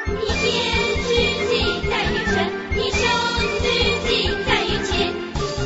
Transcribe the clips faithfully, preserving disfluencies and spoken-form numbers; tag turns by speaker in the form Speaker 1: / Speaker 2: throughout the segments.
Speaker 1: 你天之计在于晨，你生之计在于前。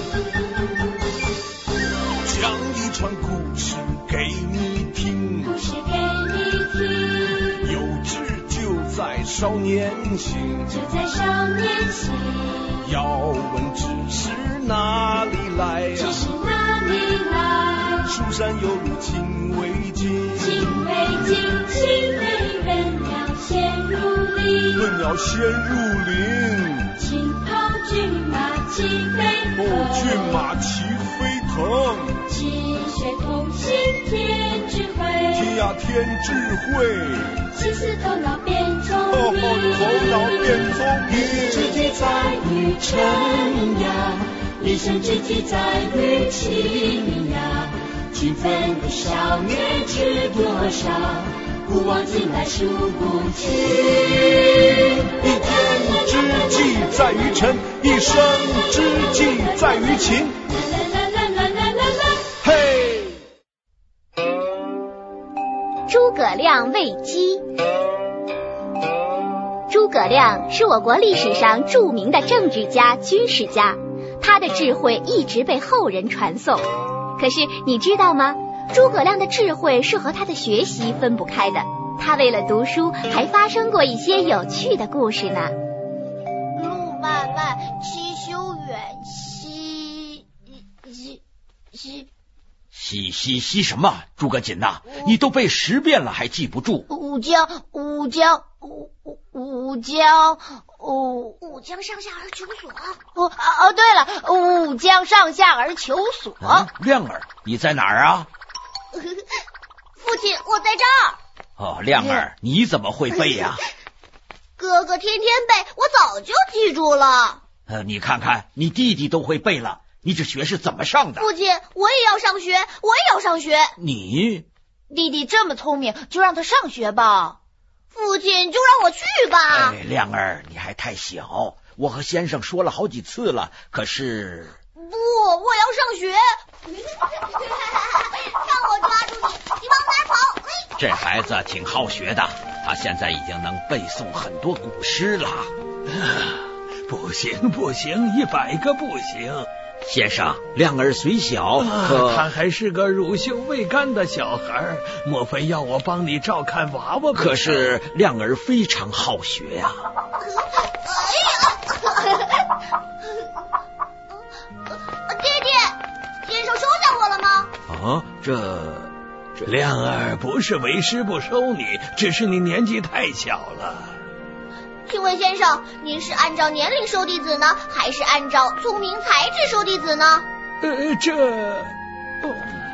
Speaker 2: 讲一串故事给你听，
Speaker 1: 故事给你听，
Speaker 2: 有志就在少年行，
Speaker 1: 就在少年行。
Speaker 2: 要问知识哪里来呀、
Speaker 1: 知识哪里来？
Speaker 2: 书山有路勤为径，
Speaker 1: 勤为径，勤为人要先入林，
Speaker 2: 人要先入林。
Speaker 1: 青袍骏马齐飞腾，
Speaker 2: 哦，骏马齐飞腾。
Speaker 1: 气血同心天智慧，
Speaker 2: 天呀天智慧。
Speaker 1: 心思头脑变聪
Speaker 2: 哦，
Speaker 1: 明，
Speaker 2: 头脑变聪明。
Speaker 1: 知己在于晨呀，一生知己在于勤呀。勤奋的少年知多少，古往今来数不清。
Speaker 2: 一天之计在于晨，一生之计在于勤。嘿！
Speaker 3: 诸葛亮喂鸡。诸葛亮是我国历史上著名的政治家、军事家，他的智慧一直被后人传颂。可是你知道吗？诸葛亮的智慧是和他的学习分不开的。他为了读书，还发生过一些有趣的故事呢。
Speaker 4: 路漫漫其修远，兮兮兮
Speaker 5: 西西西什么？诸葛瑾呐，你都背十遍了还记不住？
Speaker 4: 吾将吾将吾吾将吾
Speaker 3: 吾将上下而求索。
Speaker 4: 哦哦，对了，吾将上下而求索。
Speaker 5: 啊、亮儿，你在哪儿啊？
Speaker 4: 父亲，我在这儿。
Speaker 5: 哦，亮儿，你怎么会背呀、啊？
Speaker 4: 哥哥天天背，我早就记住了。
Speaker 5: 呃，你看看，你弟弟都会背了。你这学是怎么上的？
Speaker 4: 父亲，我也要上学，我也要上学。
Speaker 5: 你
Speaker 4: 弟弟这么聪明，就让他上学吧。父亲，就让我去吧。
Speaker 5: 哎，亮儿，你还太小，我和先生说了好几次了，可是……
Speaker 4: 不，我要上学。让我抓住你，你往哪跑？
Speaker 5: 这孩子挺好学的，他现在已经能背诵很多古诗了。
Speaker 6: 不行不行，一百个不行。
Speaker 5: 先生，亮儿虽小，可、
Speaker 6: 啊、他还是个乳臭未干的小孩，莫非要我帮你照看娃娃？
Speaker 5: 可是亮儿非常好学呀、啊。
Speaker 4: 哎呀！弟弟，先生收下我了吗？
Speaker 5: 啊，这这
Speaker 6: 亮儿不是为师不收你，只是你年纪太小了。
Speaker 4: 请问先生，您是按照年龄收弟子呢，还是按照聪明才智收弟子呢？
Speaker 6: 呃，这……哦，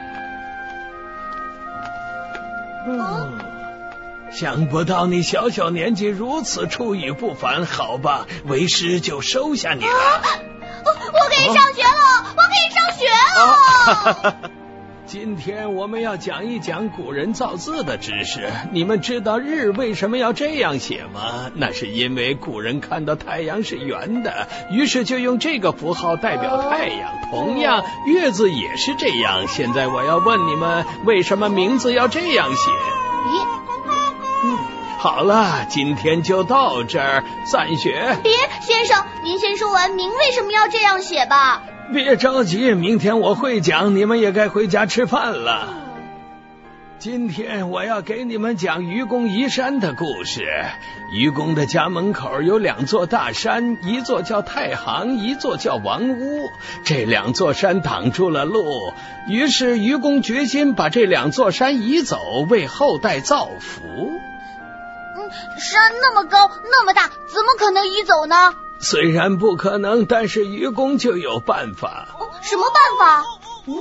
Speaker 6: 嗯，想不到你小小年纪如此出语不凡，好吧，为师就收下你了。啊、
Speaker 4: 我可以上学了，啊、我可以上学了。
Speaker 6: 啊今天我们要讲一讲古人造字的知识。你们知道日为什么要这样写吗？那是因为古人看到太阳是圆的，于是就用这个符号代表太阳。同样，月字也是这样。现在我要问你们，为什么名字要这样写？
Speaker 4: 咦，
Speaker 6: 嗯，好了，今天就到这儿，散学。
Speaker 4: 别，先生，您先说完名为什么要这样写吧。
Speaker 6: 别着急，明天我会讲，你们也该回家吃饭了。今天我要给你们讲愚公移山的故事。愚公的家门口有两座大山，一座叫太行，一座叫王屋。这两座山挡住了路，于是愚公决心把这两座山移走，为后代造福。
Speaker 4: 嗯，山那么高那么大，怎么可能移走呢？
Speaker 6: 虽然不可能，但是愚公就有办法。
Speaker 4: 哦、什么办法？嗯、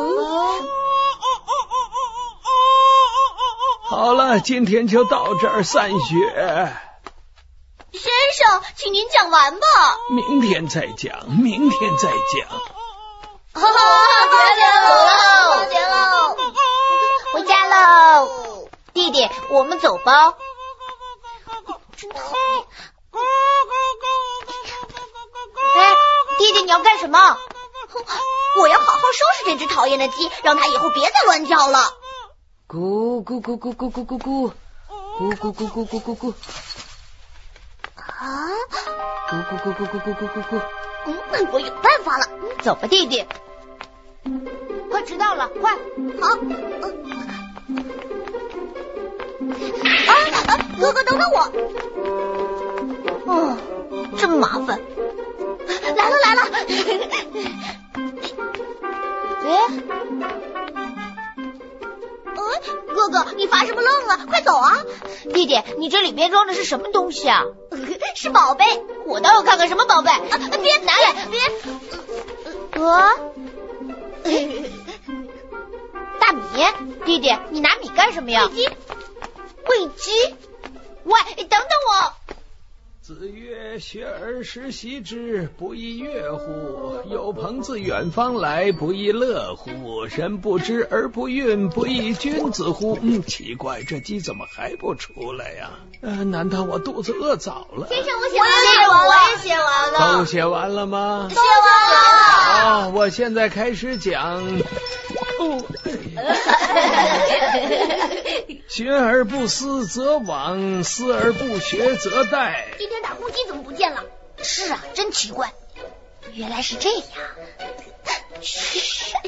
Speaker 6: 好了，今天就到这儿，散学。
Speaker 4: 先生，请您讲完吧。
Speaker 6: 明天再讲，明天再讲。
Speaker 4: 哈哈，别走喽，放学喽，回家喽。弟弟，我们走吧。真讨厌。哎，弟弟，你要干什么？我要好好收拾这只讨厌的鸡，让它以后别再乱叫了。
Speaker 7: 咕咕咕咕咕咕咕咕咕咕咕咕咕咕咕咕。
Speaker 4: 啊！
Speaker 6: 咕咕咕咕咕咕咕咕咕。
Speaker 4: 嗯，我有办法了，走吧，弟弟。快迟到了，快！好。啊啊！哥哥，等等我。哦，真麻烦。来了来了。哎，呃，哥哥，你发什么愣啊？快走啊！弟弟，你这里边装的是什么东西啊？是宝贝。我倒要看看什么宝贝。啊，别拿来，别。呃，大米，弟弟，你拿米干什么呀？喂鸡。喂鸡？喂，等等我。
Speaker 6: 子曰：学而时习之，不亦说乎？有朋自远方来，不亦乐乎？人不知而不愠，不亦君子乎？嗯，奇怪，这鸡怎么还不出来呀？呃，难道我肚子饿早了？
Speaker 4: 先生，我写完了，我也写完了。
Speaker 6: 都写完了吗？
Speaker 4: 写完了。
Speaker 6: 好，我现在开始讲。哦，学而不思则罔，思而不学则殆。
Speaker 4: 今天打公鸡怎么不见了？是啊，真奇怪。原来是这样。嘘。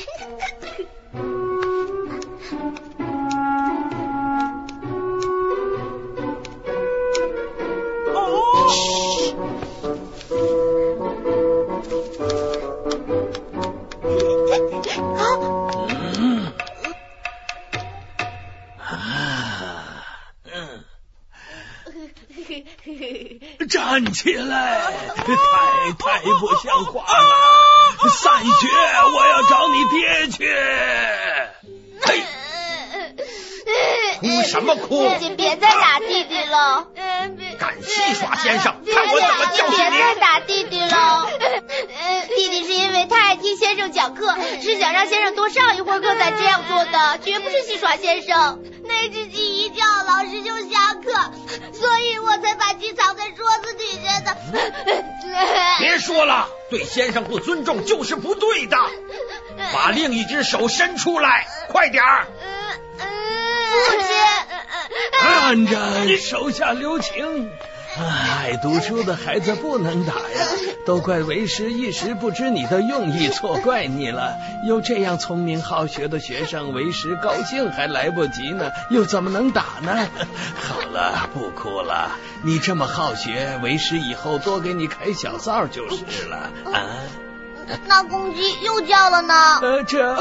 Speaker 6: 站起来！太太不像话了！散学，我要找你爹去！
Speaker 5: 嘿，哭什么哭？
Speaker 4: 请别再打弟弟了！
Speaker 5: 敢戏耍先生，看我怎么教训你！
Speaker 4: 别再打弟弟了！弟弟是因为太爱听先生讲课，是想让先生多上一会儿课才这样做的，绝不是戏耍先生。那只鸡一叫，老师就下课，所以我才把鸡藏在桌子底下的。
Speaker 5: 别说了，对先生不尊重就是不对的。把另一只手伸出来，快点儿！
Speaker 4: 父亲，
Speaker 6: 看着，手下留情。爱读书的孩子不能打呀，都怪为师一时不知你的用意，错怪你了。有这样聪明好学的学生，为师高兴还来不及呢，又怎么能打呢？好了，不哭了，你这么好学，为师以后多给你开小灶就是了啊。
Speaker 4: 那公鸡又叫了呢？
Speaker 6: 呃，这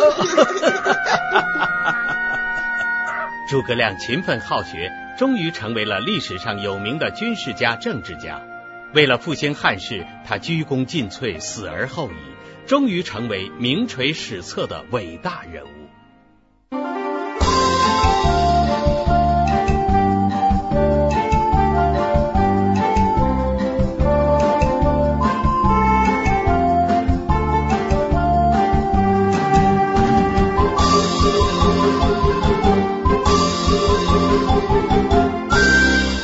Speaker 7: 诸葛亮勤奋好学，终于成为了历史上有名的军事家、政治家。为了复兴汉室，他鞠躬尽瘁，死而后已，终于成为名垂史册的伟大人物。